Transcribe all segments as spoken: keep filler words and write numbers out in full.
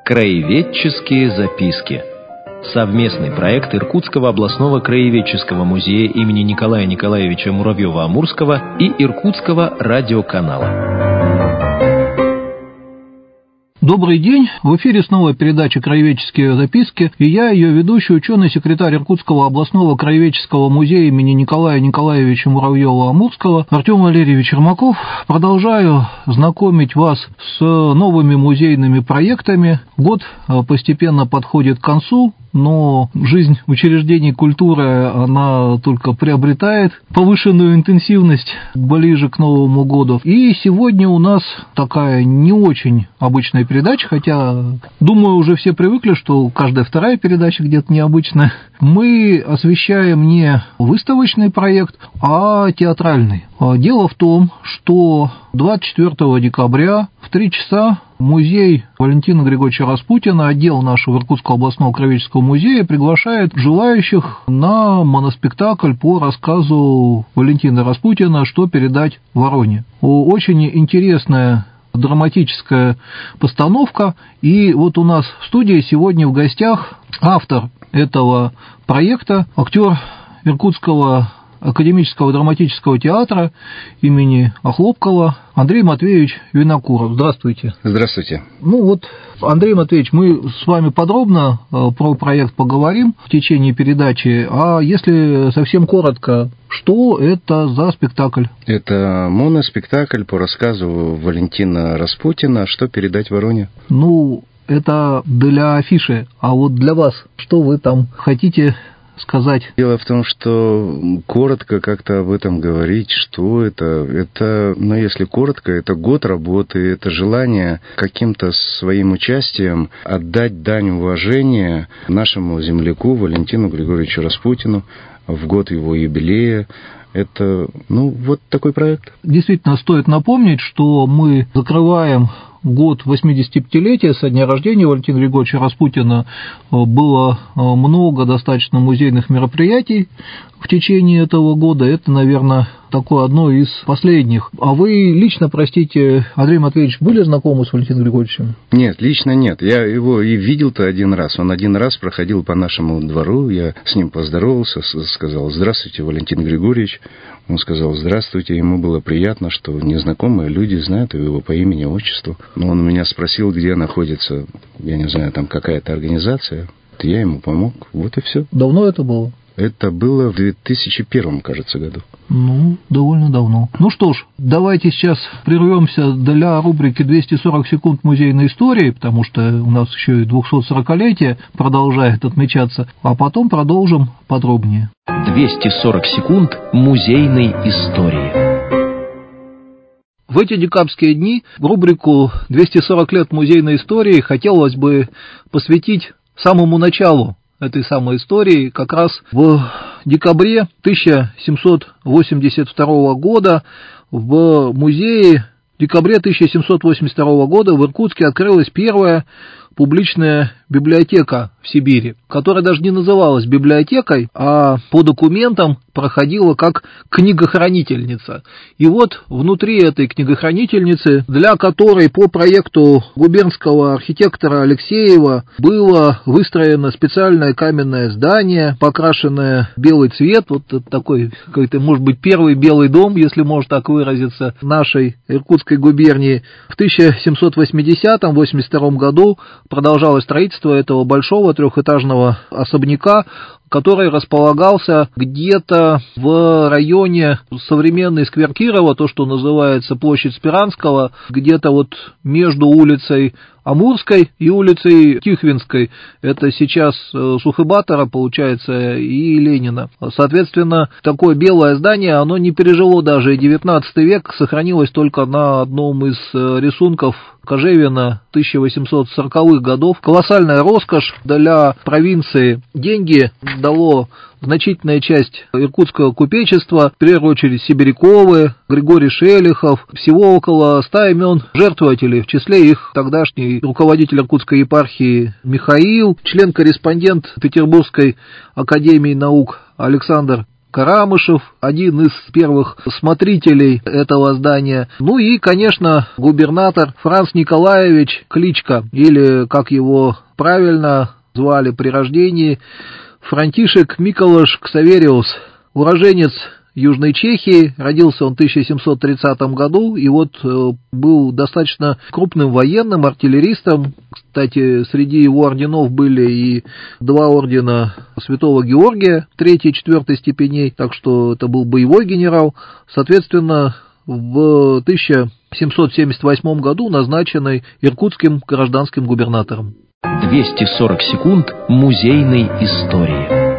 Краеведческие записки. Совместный проект Иркутского областного краеведческого музея имени Николая Николаевича Муравьева-Амурского и Иркутского радиоканала. Добрый день, в эфире снова передача «Краеведческие записки», и я, ее ведущий, ученый-секретарь Иркутского областного краеведческого музея имени Николая Николаевича Муравьева-Амурского Артем Валерьевич Ермаков. Продолжаю знакомить вас с новыми музейными проектами. Год постепенно подходит к концу, но жизнь учреждений культуры, она только приобретает повышенную интенсивность ближе к Новому году. И сегодня у нас такая не очень обычная передача, хотя, думаю, уже все привыкли, что каждая вторая передача где-то необычная. Мы освещаем не выставочный проект, а театральный. Дело в том, что двадцать четвёртого декабря в три часа музей Валентина Григорьевича Распутина, отдел нашего Иркутского областного краеведческого музея, приглашает желающих на моноспектакль по рассказу Валентина Распутина «Что передать Вороне». Очень интересная драматическая постановка, и вот у нас в студии сегодня в гостях автор этого проекта, актер Иркутского академического драматического театра имени Охлопкова Андрей Матвеевич Винокуров. Здравствуйте. Здравствуйте. Ну вот, Андрей Матвеевич, мы с вами подробно про проект поговорим в течение передачи, а если совсем коротко, что это за спектакль? Это моноспектакль по рассказу Валентина Распутина «Что передать Вороне». Ну, это для афиши, а вот для вас, что вы там хотите сказать? Дело в том, что коротко как-то об этом говорить, что это, это, ну, если коротко, это год работы, это желание каким-то своим участием отдать дань уважения нашему земляку Валентину Григорьевичу Распутину в год его юбилея. Это, ну, вот такой проект. Действительно, стоит напомнить, что мы закрываем год восьмидесятипятилетия со дня рождения Валентина Григорьевича Распутина. Было много достаточно музейных мероприятий в течение этого года. Это, наверное, такое одно из последних. А вы лично, простите, Андрей Матвеевич, были знакомы с Валентином Григорьевичем? Нет, лично нет. Я его и видел-то один раз. Он один раз проходил по нашему двору. Я с ним поздоровался, сказал: «Здравствуйте, Валентин Григорьевич». Он сказал: «Здравствуйте». Ему было приятно, что незнакомые люди знают его по имени, отчеству. Но он меня спросил, где находится, я не знаю, там какая-то организация. Я ему помог. Вот и все. Давно это было? Это было в две тысячи первом, кажется, году. Ну, довольно давно. Ну что ж, давайте сейчас прервемся для рубрики двести сорок секунд музейной истории, потому что у нас еще и двухсотсорокалетие продолжает отмечаться, а потом продолжим подробнее. двести сорок секунд музейной истории. В эти декабрьские дни рубрику «двести сорок лет музейной истории» хотелось бы посвятить самому началу этой самой истории. Как раз в декабре тысяча семьсот восемьдесят второго года в музее, в декабре тысяча семьсот восемьдесят второго года в Иркутске открылась первая публичная библиотека в Сибири, которая даже не называлась библиотекой, а по документам проходила как книгохранительница. И вот внутри этой книгохранительницы, для которой по проекту губернского архитектора Алексеева было выстроено специальное каменное здание, покрашенное в белый цвет, вот такой, какой-то, может быть, первый белый дом, если можно так выразиться, нашей Иркутской губернии. В тысяча семьсот восьмидесятом — восемьдесят втором году продолжалось строительство этого большого трехэтажного особняка, который располагался где-то в районе современной сквер Кирова, то, что называется площадь Спиранского, где-то вот между улицей Амурской и улицей Тихвинской. Это сейчас Сухобатора, получается, и Ленина. Соответственно, такое белое здание, оно не пережило даже и девятнадцатый век, сохранилось только на одном из рисунков Кожевина тысяча восемьсот сороковых годов. Колоссальная роскошь для провинции. Деньги дало значительная часть иркутского купечества, в первую очередь Сибиряковы, Григорий Шелихов, всего около ста имен жертвователей, в числе их тогдашний руководитель Иркутской епархии Михаил, член-корреспондент Петербургской академии наук Александр Карамышев, один из первых смотрителей этого здания. Ну и, конечно, губернатор Франц Николаевич Кличко, или, как его правильно звали при рождении, Франтишек Миколаш Ксавериус, уроженец Южной Чехии, родился он в тысяча семьсот тридцатом году, и вот э, был достаточно крупным военным, артиллеристом. Кстати, среди его орденов были и два ордена Святого Георгия, третьей и четвертой степеней, так что это был боевой генерал. Соответственно, в тысяча семьсот семьдесят восьмом году назначенный иркутским гражданским губернатором. двести сорок секунд музейной истории.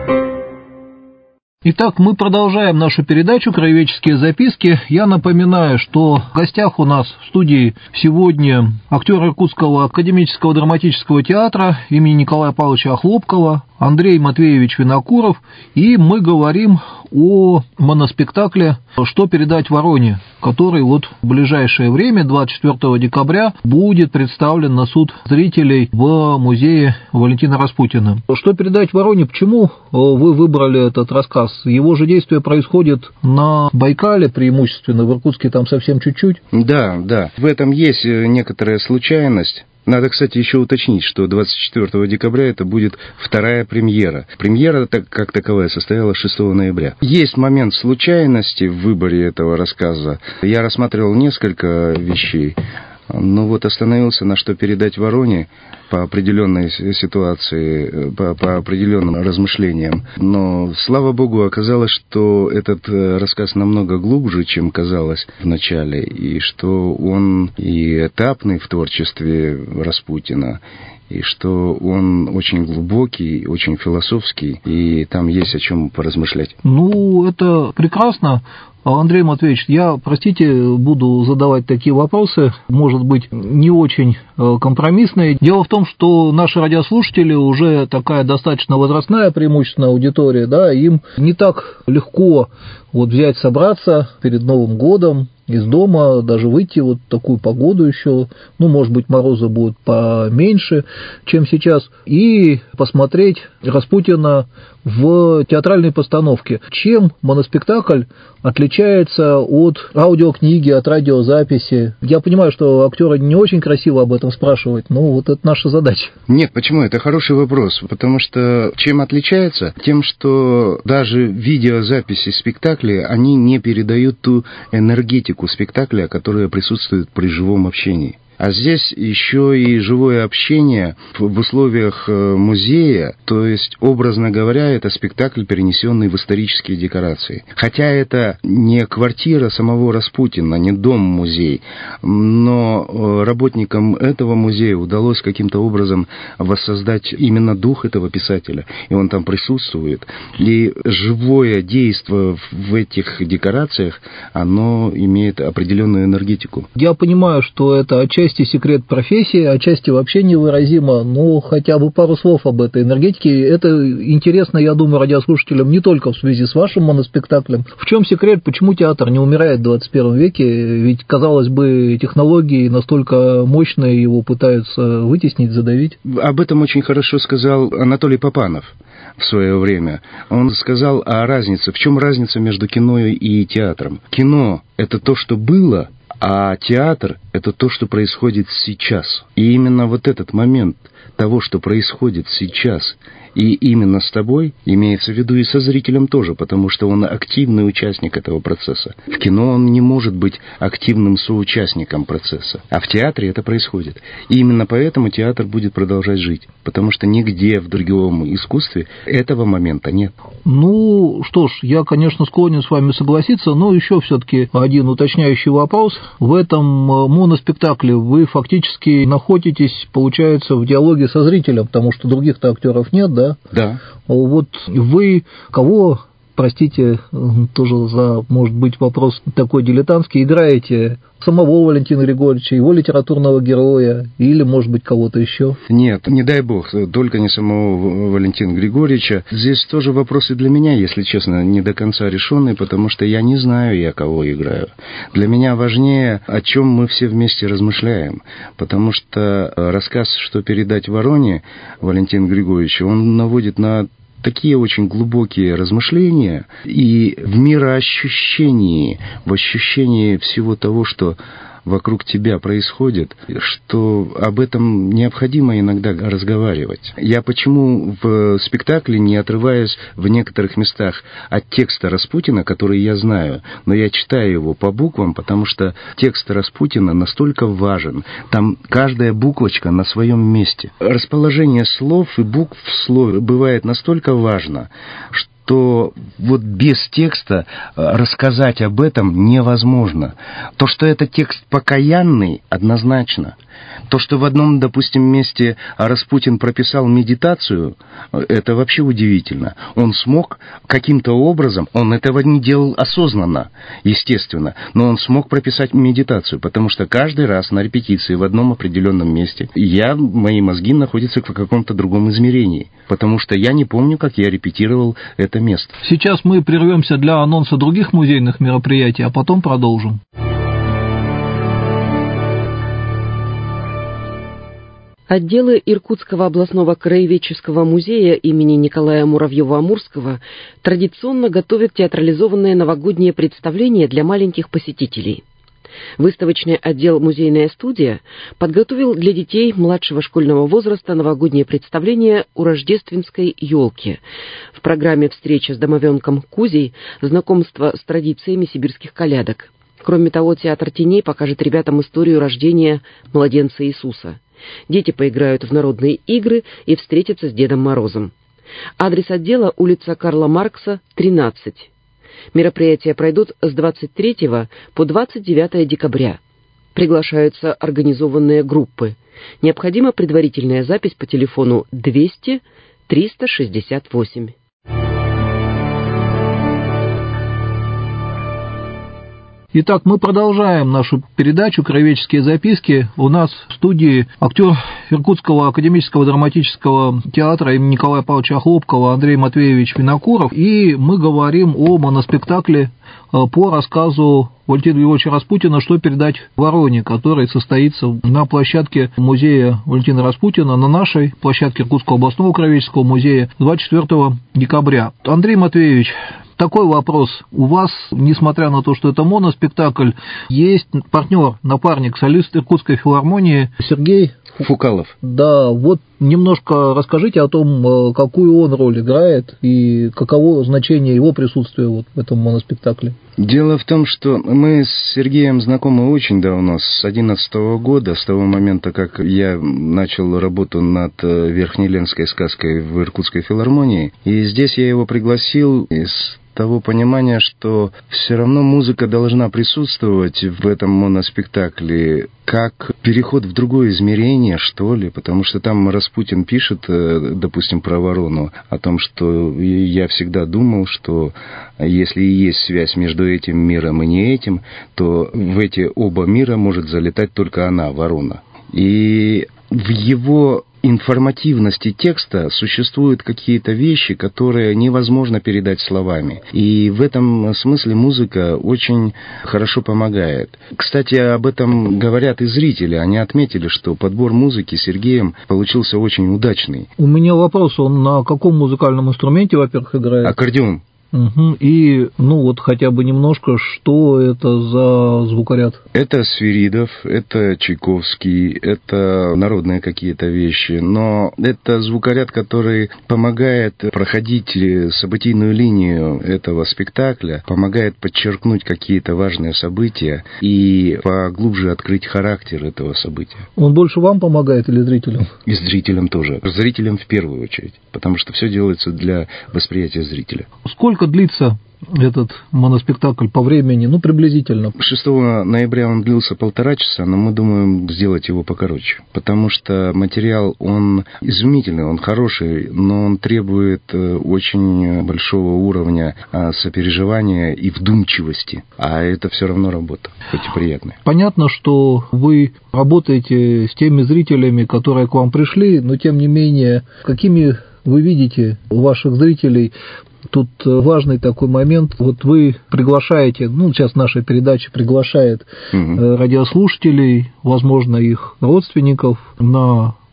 Итак, мы продолжаем нашу передачу «Краеведческие записки». Я напоминаю, что в гостях у нас в студии сегодня актер Иркутского академического драматического театра имени Николая Павловича Охлопкова Андрей Матвеевич Винокуров, и мы говорим о моноспектакле «Что передать Вороне», который вот в ближайшее время, двадцать четвёртого декабря, будет представлен на суд зрителей в музее Валентина Распутина. «Что передать Вороне», почему вы выбрали этот рассказ? Его же действие происходит на Байкале преимущественно, в Иркутске там совсем чуть-чуть. Да, да, в этом есть некоторая случайность. Надо, кстати, еще уточнить, что двадцать четвёртого декабря это будет вторая премьера. Премьера, так, как таковая, состоялась шестого ноября. Есть момент случайности в выборе этого рассказа. Я рассматривал несколько вещей, но вот остановился на «Что передать Вороне» по определенной ситуации, по, по определенным размышлениям. Но, слава богу, оказалось, что этот рассказ намного глубже, чем казалось вначале, и что он и этапный в творчестве Распутина, и что он очень глубокий, очень философский, и там есть о чем поразмышлять. Ну, это прекрасно. Андрей Матвеевич, я, простите, буду задавать такие вопросы, может быть, не очень компромиссные. Дело в том, что наши радиослушатели уже такая достаточно возрастная преимущественно аудитория, да, им не так легко вот взять, собраться перед Новым годом, из дома, даже выйти вот в такую погоду еще, ну, может быть, морозы будут поменьше, чем сейчас, и посмотреть Распутина в театральной постановке. Чем моноспектакль отличается от аудиокниги, от радиозаписи? Я понимаю, что актеры не очень красиво об этом спрашивают, но вот это наша задача. Нет, почему? Это хороший вопрос, потому что чем отличается? Тем, что даже видеозаписи спектаклей, они не передают ту энергетику спектакля, которая присутствует при живом общении. А здесь еще и живое общение в условиях музея, то есть, образно говоря, это спектакль, перенесенный в исторические декорации. Хотя это не квартира самого Распутина, не дом-музей, но работникам этого музея удалось каким-то образом воссоздать именно дух этого писателя, и он там присутствует. И живое действие в этих декорациях, оно имеет определенную энергетику. Я понимаю, что это отчасти секрет профессии, отчасти вообще невыразимо, но хотя бы пару слов об этой энергетике. Это интересно, я думаю, радиослушателям не только в связи с вашим моноспектаклем. В чем секрет, почему театр не умирает в двадцать первом веке? Ведь, казалось бы, технологии настолько мощные, его пытаются вытеснить, задавить. Об этом очень хорошо сказал Анатолий Попанов в свое время. Он сказал о разнице. В чем разница между кино и театром? Кино – это то, что было, а театр – это то, что происходит сейчас. И именно вот этот момент того, что происходит сейчас, и именно с тобой, имеется в виду и со зрителем тоже, потому что он активный участник этого процесса. В кино он не может быть активным соучастником процесса, а в театре это происходит. И именно поэтому театр будет продолжать жить, потому что нигде в другом искусстве этого момента нет. Ну, что ж, я, конечно, склонен с вами согласиться, но еще все-таки один уточняющий вопрос. В этом моноспектакле вы фактически находитесь, получается, в диалоге со зрителем, потому что других-то актеров нет, да? Да. Вот вы кого, простите, тоже за, может быть, вопрос такой дилетантский, играете? Самого Валентина Григорьевича, его литературного героя или, может быть, кого-то еще? Нет, не дай бог, только не самого Валентина Григорьевича. Здесь тоже вопросы для меня, если честно, не до конца решенные, потому что я не знаю, я кого играю. Для меня важнее, о чем мы все вместе размышляем, потому что рассказ «Что передать Вороне» Валентина Григорьевича, он наводит на такие очень глубокие размышления, и в мироощущении, в ощущении всего того, что вокруг тебя происходит, что об этом необходимо иногда разговаривать. Я почему в спектакле не отрываюсь в некоторых местах от текста Распутина, который я знаю, но я читаю его по буквам, потому что текст Распутина настолько важен. Там каждая буквочка на своем месте. Расположение слов и букв в слове бывает настолько важно, что то вот без текста рассказать об этом невозможно. То, что это текст покаянный, однозначно. То, что в одном, допустим, месте Распутин прописал медитацию, это вообще удивительно. Он смог каким-то образом, он этого не делал осознанно, естественно, но он смог прописать медитацию, потому что каждый раз на репетиции в одном определенном месте я, мои мозги находятся в каком-то другом измерении, потому что я не помню, как я репетировал это место. Сейчас мы прервемся для анонса других музейных мероприятий, а потом продолжим. Отделы Иркутского областного краеведческого музея имени Николая Муравьева-Амурского традиционно готовят театрализованные новогодние представления для маленьких посетителей. Выставочный отдел «Музейная студия» подготовил для детей младшего школьного возраста новогоднее представление у рождественской елки. В программе встреча с домовенком Кузей, знакомство с традициями сибирских колядок. Кроме того, театр теней покажет ребятам историю рождения младенца Иисуса. Дети поиграют в народные игры и встретятся с Дедом Морозом. Адрес отдела — улица Карла Маркса, тринадцать. Мероприятия пройдут с двадцать третьего по двадцать девятое декабря. Приглашаются организованные группы. Необходима предварительная запись по телефону двести триста шестьдесят восемь. Итак, мы продолжаем нашу передачу «Краеведческие записки». У нас в студии актер Иркутского академического драматического театра имени Николая Павловича Хлопкова Андрей Матвеевич Винокуров, и мы говорим о моноспектакле по рассказу Валентина Григорьевича Распутина «Что передать Вороне», который состоится на площадке музея Валентина Распутина, на нашей площадке Иркутского областного краеведческого музея двадцать четвёртого декабря. Андрей Матвеевич, такой вопрос. У вас, несмотря на то, что это моноспектакль, есть партнер, напарник, солист Иркутской филармонии Сергей Фукалов. Да, вот немножко расскажите о том, какую он роль играет и каково значение его присутствия вот в этом моноспектакле. Дело в том, что мы с Сергеем знакомы очень давно, с одиннадцатого года, с того момента, как я начал работу над Верхнеленской сказкой в Иркутской филармонии. И здесь я его пригласил из того понимания, что все равно музыка должна присутствовать в этом моноспектакле как переход в другое измерение, что ли, потому что там Распутин пишет, допустим, про ворону, о том, что я всегда думал, что если и есть связь между этим миром и не этим, то в эти оба мира может залетать только она, ворона. И в его информативности текста существуют какие-то вещи, которые невозможно передать словами. И в этом смысле музыка очень хорошо помогает. Кстати, об этом говорят и зрители. Они отметили, что подбор музыки Сергеем получился очень удачный. У меня вопрос, он на каком музыкальном инструменте, во-первых, играет? Аккордеон. Угу. И, ну вот хотя бы немножко, что это за звукоряд? Это Свиридов, это Чайковский, это народные какие-то вещи, но это звукоряд, который помогает проходить событийную линию этого спектакля, помогает подчеркнуть какие-то важные события и поглубже открыть характер этого события. Он больше вам помогает или зрителям? И зрителям тоже. Зрителям в первую очередь, потому что все делается для восприятия зрителя. Сколько длится этот моноспектакль по времени, ну, приблизительно? шестого ноября он длился полтора часа, но мы думаем сделать его покороче, потому что материал, он изумительный, он хороший, но он требует очень большого уровня сопереживания и вдумчивости, а это все равно работа, хоть и приятная. Понятно, что вы работаете с теми зрителями, которые к вам пришли, но тем не менее, какими вы видите ваших зрителей? Тут важный такой момент. Вот вы приглашаете, ну, сейчас наша передача приглашает угу. радиослушателей, возможно, их родственников на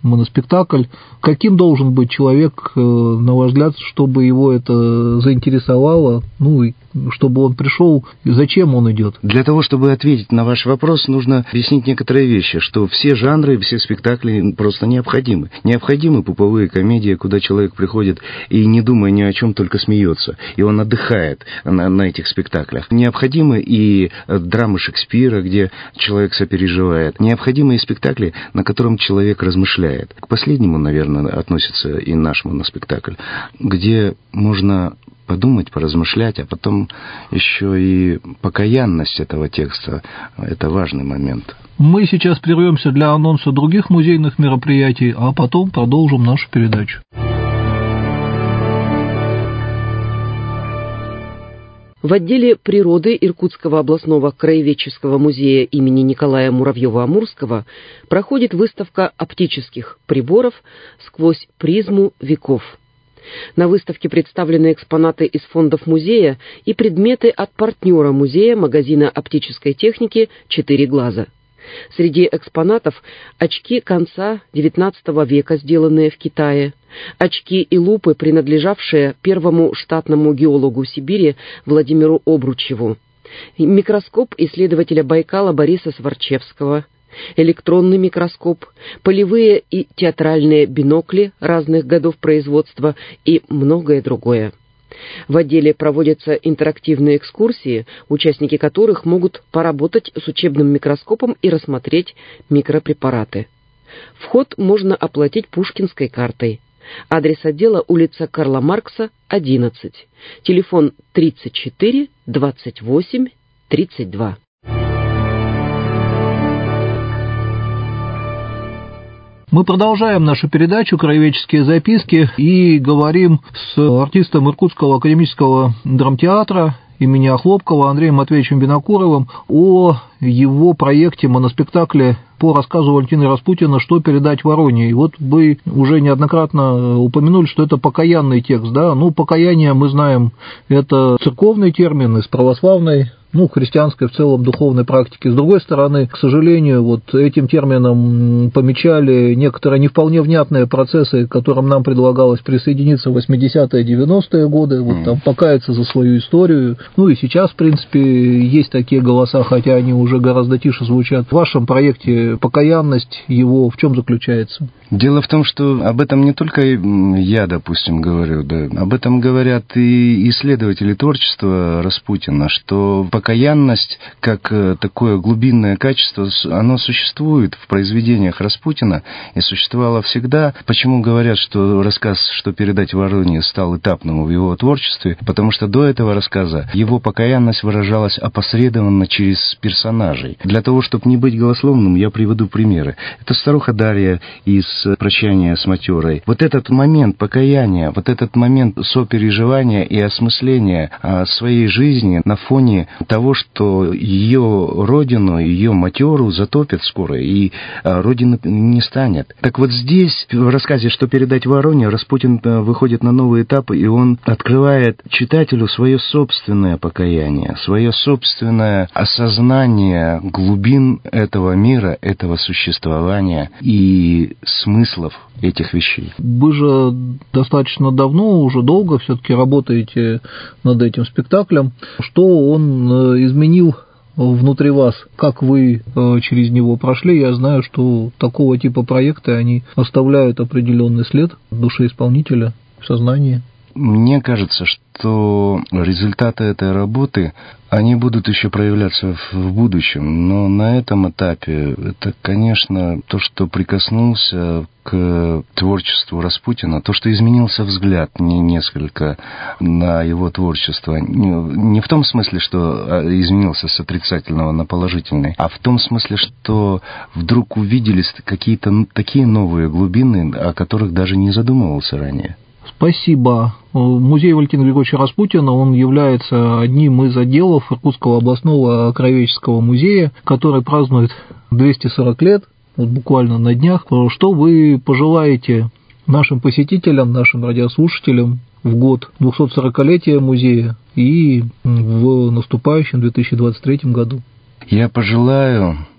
моноспектакль. Каким должен быть человек, на ваш взгляд, чтобы его это заинтересовало, ну и чтобы он пришел, и зачем он идет? Для того, чтобы ответить на ваш вопрос, нужно объяснить некоторые вещи, что все жанры, все спектакли просто необходимы. Необходимы пуповые комедии, куда человек приходит и, не думая ни о чем, только смеется, и он отдыхает на, на этих спектаклях. Необходимы и драмы Шекспира, где человек сопереживает. Необходимы и спектакли, на котором человек размышляет. К последнему, наверное, относится и наш моноспектакль, где можно подумать, поразмышлять, а потом еще и покаянность этого текста – это важный момент. Мы сейчас прервемся для анонса других музейных мероприятий, а потом продолжим нашу передачу. В отделе природы Иркутского областного краеведческого музея имени Николая Муравьева-Амурского проходит выставка оптических приборов «Сквозь призму веков». На выставке представлены экспонаты из фондов музея и предметы от партнера музея магазина оптической техники «Четыре глаза». Среди экспонатов очки конца девятнадцатого века, сделанные в Китае, очки и лупы, принадлежавшие первому штатному геологу Сибири Владимиру Обручеву, микроскоп исследователя Байкала Бориса Сварчевского, электронный микроскоп, полевые и театральные бинокли разных годов производства и многое другое. В отделе проводятся интерактивные экскурсии, участники которых могут поработать с учебным микроскопом и рассмотреть микропрепараты. Вход можно оплатить пушкинской картой. Адрес отдела: улица Карла Маркса, одиннадцать. Телефон тридцать четыре двадцать восемь тридцать два. Мы продолжаем нашу передачу «Краеведческие записки» и говорим с артистом Иркутского академического драмтеатра имени Охлопкова Андреем Матвеевичем Винокуровым о его проекте моноспектакле по рассказу Валентина Распутина «Что передать Вороне». И вот вы уже неоднократно упомянули, что это покаянный текст, да? Ну, покаяние, мы знаем, это церковный термин из православной, ну, христианской в целом духовной практики. С другой стороны, к сожалению, вот этим термином помечали некоторые не вполне внятные процессы, к которым нам предлагалось присоединиться в восьмидесятые, девяностые годы, вот там покаяться за свою историю. Ну и сейчас, в принципе, есть такие голоса, хотя они уже гораздо тише звучат. В вашем проекте покаянность его в чем заключается? Дело в том, что об этом не только я, допустим, говорю, да, об этом говорят и исследователи творчества Распутина, что покаянность, как такое глубинное качество, оно существует в произведениях Распутина и существовало всегда. Почему говорят, что рассказ «Что передать Вороне» стал этапным в его творчестве? Потому что до этого рассказа его покаянность выражалась опосредованно через персонажей. Для того, чтобы не быть голословным, я приведу примеры. Это старуха Дарья из «Прощания с матерой». Вот этот момент покаяния, вот этот момент сопереживания и осмысления своей жизни на фоне того, что ее родину, ее матеру затопят скоро, и родины не станет. Так вот здесь, в рассказе «Что передать Вороне», Распутин выходит на новый этап, и он открывает читателю свое собственное покаяние, свое собственное осознание глубин этого мира, этого существования и смыслов этих вещей. Вы же достаточно давно, уже долго все-таки работаете над этим спектаклем. Что он изменил внутри вас? Как вы через него прошли? Я знаю, что такого типа проекты, они оставляют определенный след в душе исполнителя, в сознании. Мне кажется, что результаты этой работы, они будут еще проявляться в будущем. Но на этом этапе это, конечно, то, что прикоснулся к творчеству Распутина, то, что изменился взгляд не несколько на его творчество. Не в том смысле, что изменился с отрицательного на положительный, а в том смысле, что вдруг увиделись какие-то такие новые глубины, о которых даже не задумывался ранее. Спасибо. Музей Валентина Григорьевича Распутина, он является одним из отделов Иркутского областного краеведческого музея, который празднует двести сорок лет, вот буквально на днях. Что вы пожелаете нашим посетителям, нашим радиослушателям в год двухсотсорокалетия музея и в наступающем две тысячи двадцать третьем году? Я пожелаю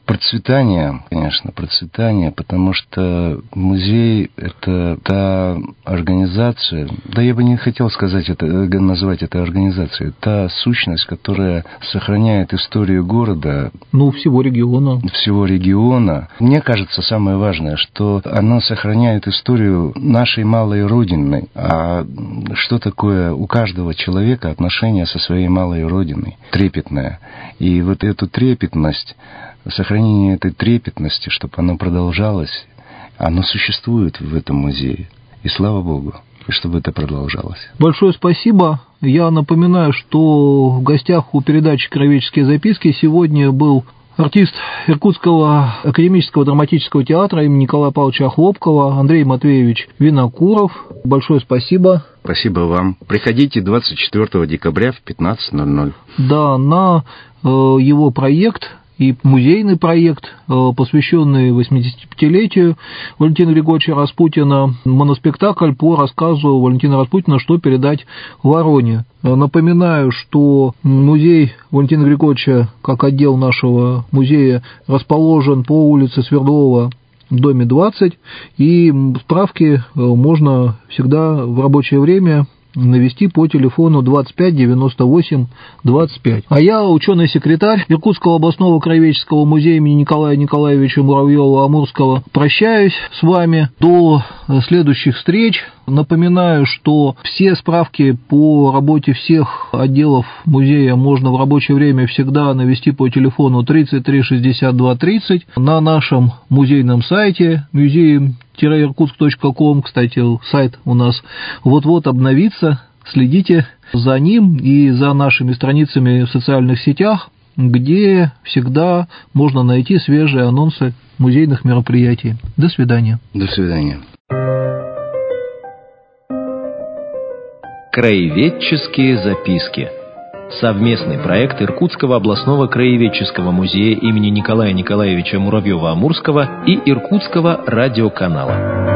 Процветание, конечно, процветание, потому что музей — это та организация, да я бы не хотел сказать это, назвать это организацией, та сущность, которая сохраняет историю города. Ну, всего региона. Всего региона. Мне кажется, самое важное, что она сохраняет историю нашей малой родины. А что такое у каждого человека отношение со своей малой родиной? Трепетное. И вот эту трепетность, сохранение этой трепетности, чтобы оно продолжалось, оно существует в этом музее. И слава Богу, и чтобы это продолжалось. Большое спасибо. Я напоминаю, что в гостях у передачи «Краеведческие записки» сегодня был артист Иркутского академического драматического театра имени Николая Павловича Хлопкова Андрей Матвеевич Винокуров. Большое спасибо. Спасибо вам. Приходите двадцать четвёртого декабря в пятнадцать ноль ноль. Да, на э, его проект и музейный проект, посвященный восьмидесятипятилетию Валентина Григорьевича Распутина, моноспектакль по рассказу Валентина Распутина «Что передать Вороне». Напоминаю, что музей Валентина Григорьевича, как отдел нашего музея, расположен по улице Свердлова, в доме двадцать, и справки можно всегда в рабочее время навести по телефону двадцать пять девяносто восемь двадцать пять. А я, ученый-секретарь Иркутского областного краеведческого музея имени Николая Николаевича Муравьева-Амурского, прощаюсь с вами до следующих встреч. Напоминаю, что все справки по работе всех отделов музея можно в рабочее время всегда навести по телефону тридцать три шестьдесят два тридцать на нашем музейном сайте museum dash irkutsk точка ком. Кстати, сайт у нас вот-вот обновится. Следите за ним и за нашими страницами в социальных сетях, где всегда можно найти свежие анонсы музейных мероприятий. До свидания. До свидания. Краеведческие записки. Совместный проект Иркутского областного краеведческого музея имени Николая Николаевича Муравьева-Амурского и Иркутского радиоканала.